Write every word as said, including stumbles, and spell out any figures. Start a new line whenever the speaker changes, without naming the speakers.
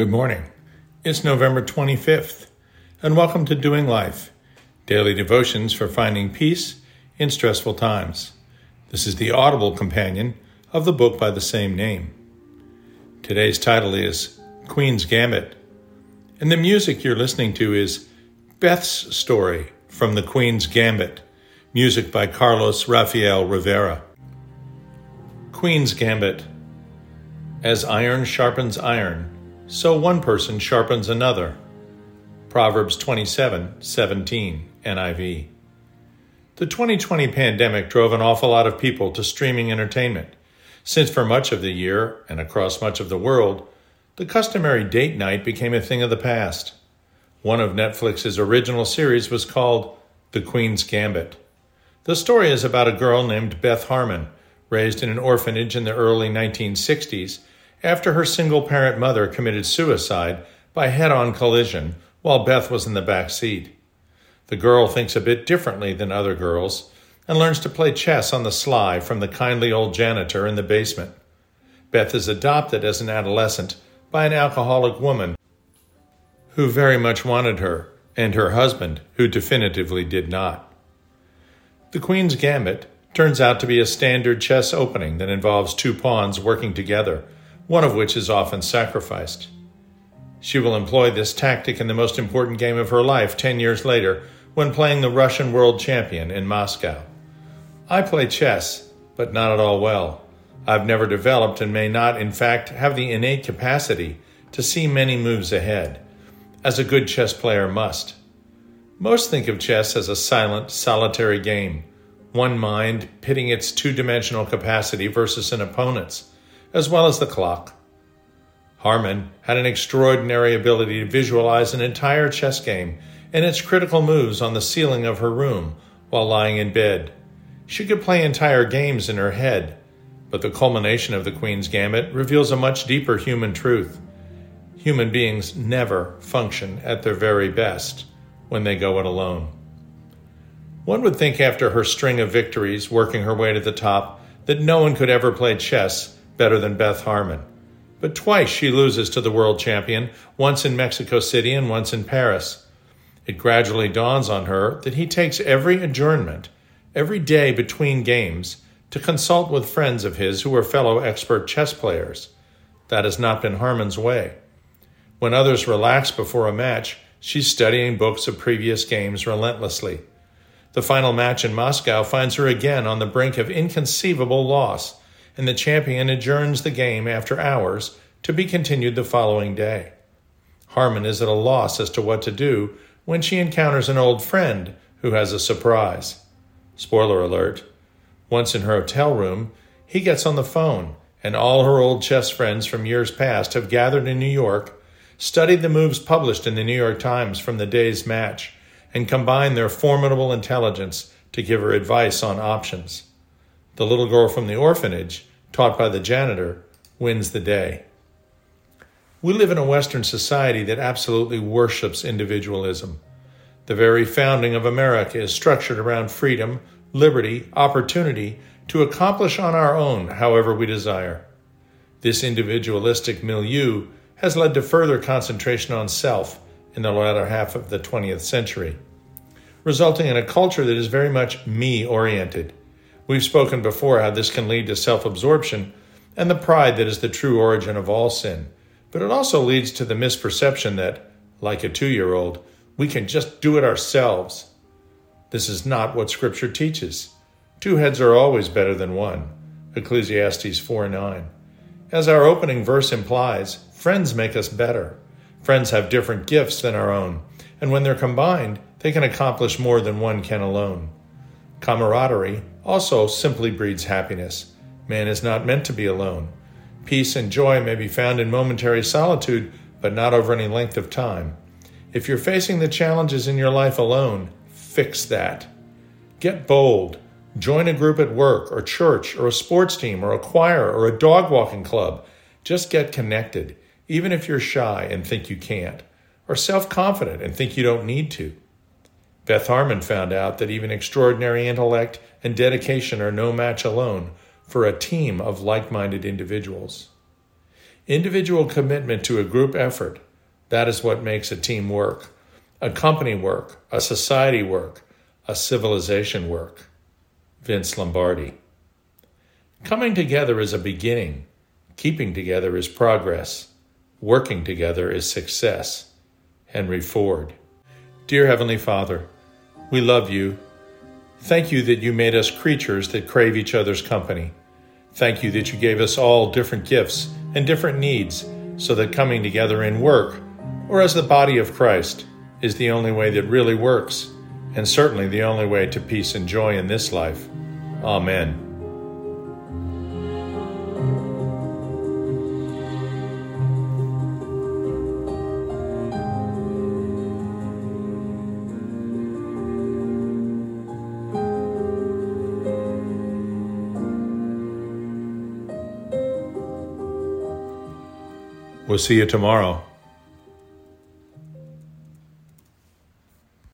Good morning. It's November twenty-fifth, and welcome to Doing Life, daily devotions for finding peace in stressful times. This is the audible companion of the book by the same name. Today's title is Queen's Gambit, and the music you're listening to is Beth's Story from the Queen's Gambit, music by Carlos Rafael Rivera. Queen's Gambit. As iron sharpens iron, so one person sharpens another. Proverbs twenty-seven seventeen, N I V. The twenty twenty pandemic drove an awful lot of people to streaming entertainment, since for much of the year, and across much of the world, the customary date night became a thing of the past. One of Netflix's original series was called The Queen's Gambit. The story is about a girl named Beth Harmon, raised in an orphanage in the early nineteen sixties, after her single-parent mother committed suicide by head-on collision while Beth was in the back seat. The girl thinks a bit differently than other girls and learns to play chess on the sly from the kindly old janitor in the basement. Beth is adopted as an adolescent by an alcoholic woman who very much wanted her, and her husband, who definitively did not. The Queen's Gambit turns out to be a standard chess opening that involves two pawns working together, one of which is often sacrificed. She will employ this tactic in the most important game of her life ten years later when playing the Russian world champion in Moscow. I play chess, but not at all well. I've never developed and may not, in fact, have the innate capacity to see many moves ahead, as a good chess player must. Most think of chess as a silent, solitary game, one mind pitting its two-dimensional capacity versus an opponent's, as well as the clock. Harmon had an extraordinary ability to visualize an entire chess game and its critical moves on the ceiling of her room while lying in bed. She could play entire games in her head, but the culmination of the Queen's Gambit reveals a much deeper human truth. Human beings never function at their very best when they go it alone. One would think after her string of victories working her way to the top that no one could ever play chess better than Beth Harmon. But twice she loses to the world champion, once in Mexico City and once in Paris. It gradually dawns on her that he takes every adjournment, every day between games, to consult with friends of his who are fellow expert chess players. That has not been Harmon's way. When others relax before a match, she's studying books of previous games relentlessly. The final match in Moscow finds her again on the brink of inconceivable loss, and the champion adjourns the game after hours to be continued the following day. Harmon is at a loss as to what to do when she encounters an old friend who has a surprise. Spoiler alert, once in her hotel room, he gets on the phone, and all her old chess friends from years past have gathered in New York, studied the moves published in the New York Times from the day's match, and combined their formidable intelligence to give her advice on options. The little girl from the orphanage, taught by the janitor, wins the day. We live in a Western society that absolutely worships individualism. The very founding of America is structured around freedom, liberty, opportunity to accomplish on our own however we desire. This individualistic milieu has led to further concentration on self in the latter half of the twentieth century, resulting in a culture that is very much me-oriented. We've spoken before how this can lead to self-absorption and the pride that is the true origin of all sin, but it also leads to the misperception that, like a two-year-old, we can just do it ourselves. This is not what Scripture teaches. Two heads are always better than one, Ecclesiastes four nine. As our opening verse implies, friends make us better. Friends have different gifts than our own, and when they're combined, they can accomplish more than one can alone. Camaraderie also simply breeds happiness. Man is not meant to be alone. Peace and joy may be found in momentary solitude, but not over any length of time. If you're facing the challenges in your life alone, fix that. Get bold. Join a group at work or church or a sports team or a choir or a dog walking club. Just get connected, even if you're shy and think you can't, or self-confident and think you don't need to. Beth Harmon found out that even extraordinary intellect and dedication are no match alone for a team of like-minded individuals. Individual commitment to a group effort, that is what makes a team work, a company work, a society work, a civilization work. Vince Lombardi. Coming together is a beginning. Keeping together is progress. Working together is success. Henry Ford. Dear Heavenly Father, we love you. Thank you that you made us creatures that crave each other's company. Thank you that you gave us all different gifts and different needs so that coming together in work, or as the body of Christ, is the only way that really works, and certainly the only way to peace and joy in this life. Amen. We'll see you tomorrow.